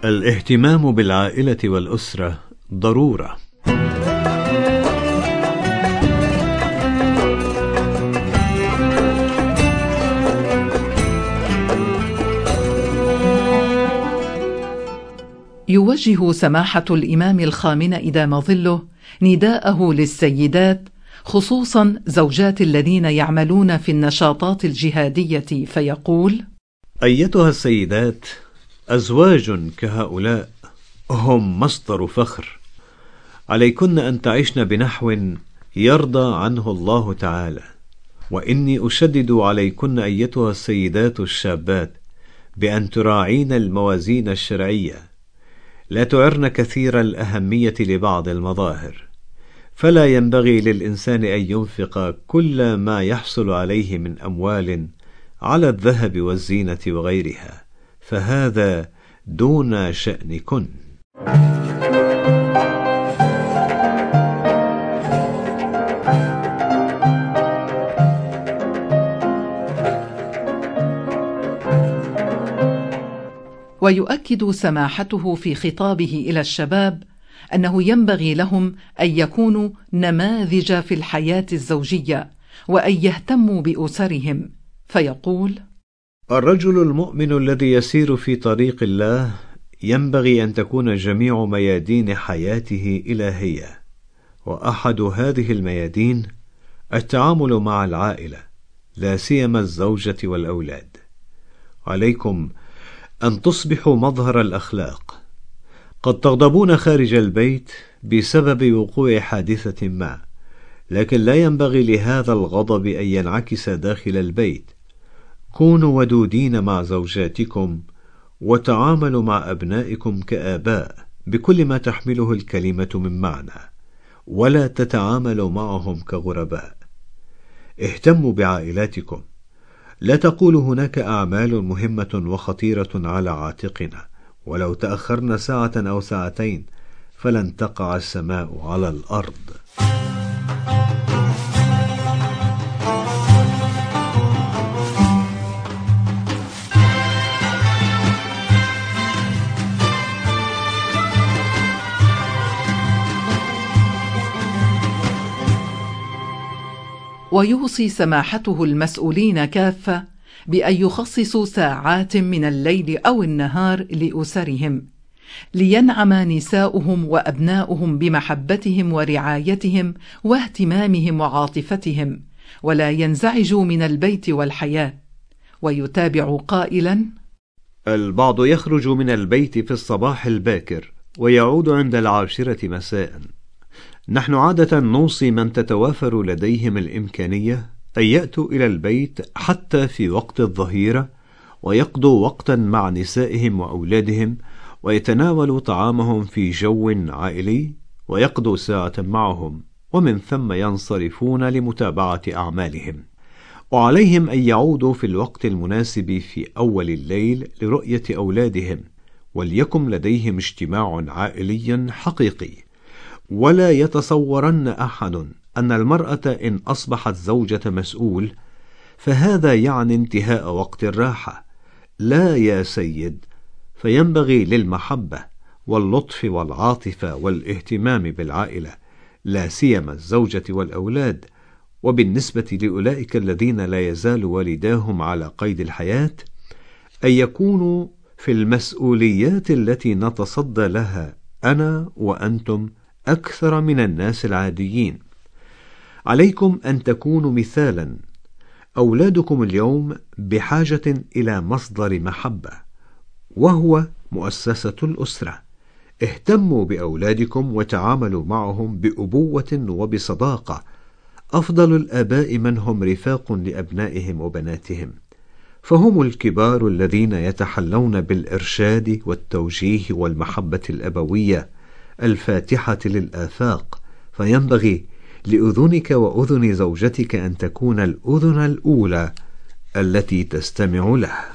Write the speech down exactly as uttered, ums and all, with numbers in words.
الاهتمام بالعائلة والأسرة ضرورة. يوجه سماحة الإمام الخامنة إدام ظله نداءه للسيدات، خصوصا زوجات الذين يعملون في النشاطات الجهادية، فيقول: أيتها السيدات، أزواج كهؤلاء هم مصدر فخر، عليكن أن تعيشن بنحو يرضى عنه الله تعالى. وإني أشدد عليكن أيتها السيدات الشابات بأن تراعين الموازين الشرعية، لا تعرن كثير الأهمية لبعض المظاهر، فلا ينبغي للإنسان أن ينفق كل ما يحصل عليه من أموال على الذهب والزينة وغيرها، فهذا دون شأنكن. ويؤكد سماحته في خطابه إلى الشباب أنه ينبغي لهم أن يكونوا نماذج في الحياة الزوجية، وأن يهتموا بأسرهم، فيقول: الرجل المؤمن الذي يسير في طريق الله ينبغي أن تكون جميع ميادين حياته إلهية، وأحد هذه الميادين التعامل مع العائلة، لا سيما الزوجة والأولاد. عليكم أن تصبحوا مظهر الأخلاق. قد تغضبون خارج البيت بسبب وقوع حادثة ما، لكن لا ينبغي لهذا الغضب أن ينعكس داخل البيت. كونوا ودودين مع زوجاتكم، وتعاملوا مع أبنائكم كآباء بكل ما تحمله الكلمة من معنى، ولا تتعاملوا معهم كغرباء. اهتموا بعائلاتكم. لا تقولوا هناك أعمال مهمة وخطيرة على عاتقنا، ولو تأخرنا ساعة أو ساعتين فلن تقع السماء على الأرض. ويوصي سماحته المسؤولين كافة بأن يخصصوا ساعات من الليل أو النهار لأسرهم، لينعم نساؤهم وأبناؤهم بمحبتهم ورعايتهم واهتمامهم وعاطفتهم، ولا ينزعجوا من البيت والحياة. ويتابع قائلا: البعض يخرج من البيت في الصباح الباكر ويعود عند العاشرة مساء. نحن عادة نوصي من تتوافر لديهم الإمكانية أن يأتوا إلى البيت حتى في وقت الظهيرة، ويقضوا وقتا مع نسائهم وأولادهم، ويتناولوا طعامهم في جو عائلي، ويقضوا ساعة معهم، ومن ثم ينصرفون لمتابعة أعمالهم. وعليهم أن يعودوا في الوقت المناسب في أول الليل لرؤية أولادهم، وليكن لديهم اجتماع عائلي حقيقي. ولا يتصورن أحد أن المرأة إن أصبحت زوجة مسؤول فهذا يعني انتهاء وقت الراحة. لا يا سيد، فينبغي للمحبة واللطف والعاطفة والاهتمام بالعائلة، لا سيما الزوجة والأولاد. وبالنسبة لأولئك الذين لا يزال والداهم على قيد الحياة، أن يكونوا في المسؤوليات التي نتصدى لها أنا وأنتم أكثر من الناس العاديين. عليكم أن تكونوا مثالا. أولادكم اليوم بحاجة إلى مصدر محبة، وهو مؤسسة الأسرة. اهتموا بأولادكم وتعاملوا معهم بأبوة وبصداقة. أفضل الآباء من هم رفاق لأبنائهم وبناتهم، فهم الكبار الذين يتحلون بالإرشاد والتوجيه والمحبة الأبوية الفاتحة للآفاق. فينبغي لأذنك وأذن زوجتك أن تكون الأذن الأولى التي تستمع له.